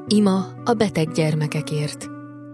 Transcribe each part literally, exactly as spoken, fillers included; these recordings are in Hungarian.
Ima a beteg gyermekekért.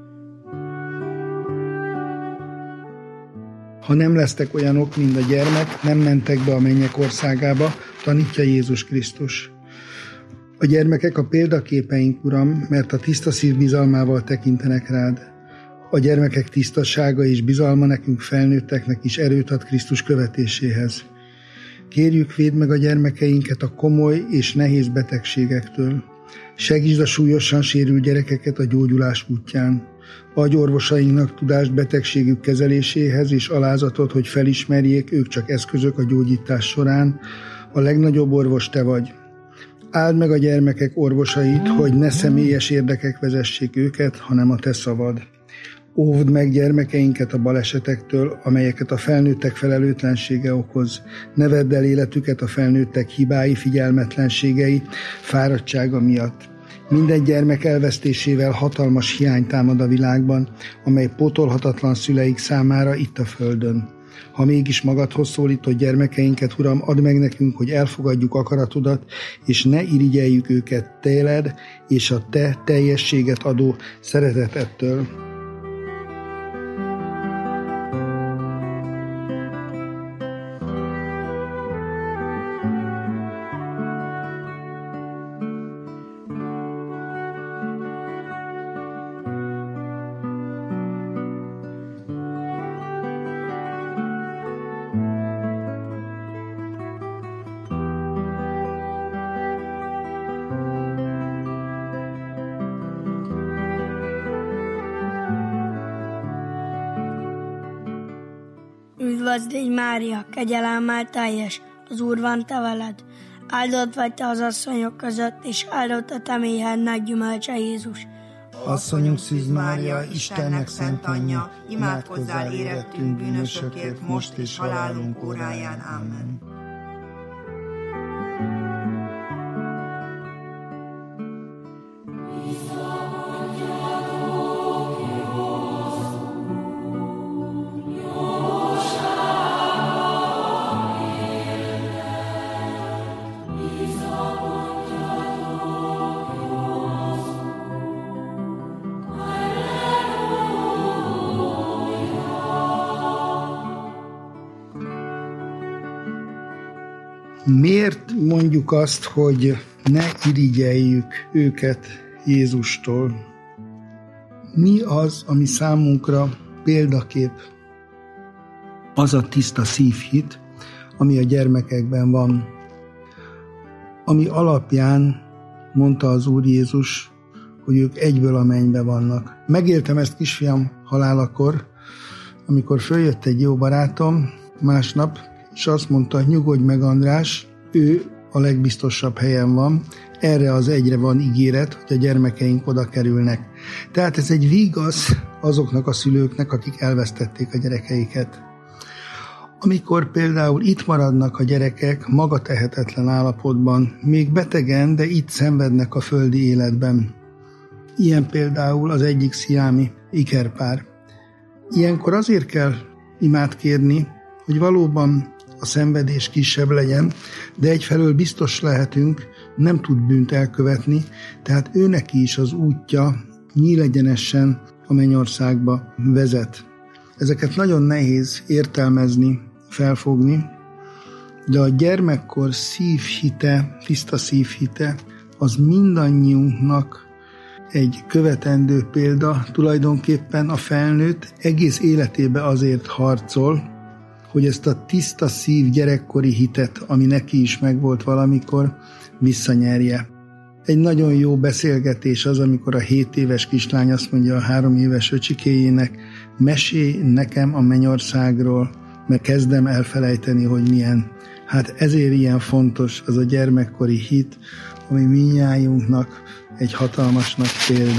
Ha nem lesztek olyanok, mint a gyermek, nem mentek be a mennyek országába, tanítja Jézus Krisztus. A gyermekek a példaképeink, Uram, mert a tiszta szív bizalmával tekintenek rád. A gyermekek tisztasága és bizalma nekünk felnőtteknek is erőt ad Krisztus követéséhez. Kérjük, védd meg a gyermekeinket a komoly és nehéz betegségektől. Segítsd a súlyosan sérült gyerekeket a gyógyulás útján. Adj orvosainknak tudást betegségük kezeléséhez és alázatot, hogy felismerjék, ők csak eszközök a gyógyítás során. A legnagyobb orvos te vagy. Áld meg a gyermekek orvosait, hogy ne személyes érdekek vezessék őket, hanem a te szavad. Óvd meg gyermekeinket a balesetektől, amelyeket a felnőttek felelőtlensége okoz. Ne vedd el életüket a felnőttek hibái, figyelmetlenségei, fáradtsága miatt. Minden gyermek elvesztésével hatalmas hiány támad a világban, amely pótolhatatlan szüleik számára itt a földön. Ha mégis magadhoz szólítod gyermekeinket, Uram, add meg nekünk, hogy elfogadjuk akaratodat, és ne irigyeljük őket tőled és a te teljességet adó szeretetettől. Üdvözl légy, Mária, kegyelemmel teljes, az Úr van te veled. Áldott vagy te az asszonyok között, és áldott a te méhednek gyümölcse, Jézus. Asszonyunk Szűz Mária, Istennek szent anyja, imádkozzál érettünk bűnösökért, most és halálunk óráján. Amen. Miért mondjuk azt, hogy ne irigyeljük őket Jézustól? Mi az, ami számunkra példakép? Az a tiszta szívhit, ami a gyermekekben van, ami alapján mondta az Úr Jézus, hogy ők egyből a mennybe vannak. Megéltem ezt kisfiam halálakor, amikor följött egy jó barátom másnap, és azt mondta, nyugodj meg, András, ő a legbiztosabb helyen van, erre az egyre van ígéret, hogy a gyermekeink oda kerülnek. Tehát ez egy vigasz azoknak a szülőknek, akik elvesztették a gyerekeiket. Amikor például itt maradnak a gyerekek magatehetetlen állapotban, még betegen, de itt szenvednek a földi életben. Ilyen például az egyik sziámi ikerpár. Ilyenkor azért kell imát kérni, hogy valóban a szenvedés kisebb legyen, de egyfelől biztos lehetünk, nem tud bűnt elkövetni, tehát őneki is az útja nyílegyenesen a mennyországba vezet. Ezeket nagyon nehéz értelmezni, felfogni, de a gyermekkor szívhite, tiszta szívhite, az mindannyiunknak egy követendő példa. Tulajdonképpen a felnőtt egész életében azért harcol, hogy ezt a tiszta szív gyerekkori hitet, ami neki is megvolt valamikor, visszanyerje. Egy nagyon jó beszélgetés az, amikor a hét éves kislány azt mondja a három éves öcsikéjének, mesélj nekem a mennyországról, mert kezdem elfelejteni, hogy milyen. Hát ezért ilyen fontos az a gyermekkori hit, ami mindnyájunknak egy hatalmas nagy példa.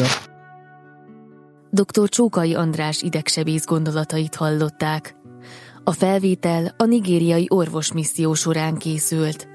doktor Csókai András idegsebész gondolatait hallották. A felvétel a nigériai orvosmisszió során készült.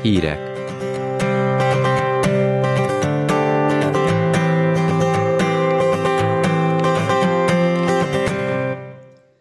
Hírek